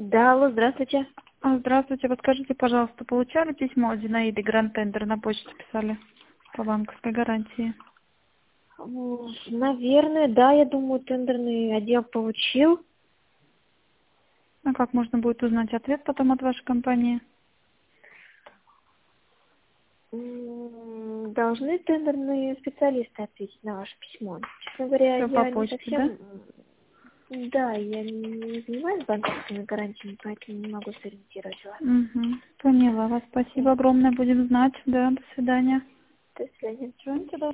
Да, алло, здравствуйте. Здравствуйте, подскажите, пожалуйста, получали письмо от Зинаиды Гранд Тендер, на почту писали по банковской гарантии? Наверное, да, я думаю, тендерный отдел получил. А как можно будет узнать ответ потом от вашей компании? Должны тендерные специалисты ответить на ваше письмо. Честно говоря, Все по я не почте, да? совсем... Да, я не занимаюсь банковскими гарантиями, поэтому не могу сориентировать вас. Угу. Поняла вас. Спасибо огромное, будем знать. Да, до свидания. До свидания. Звоните,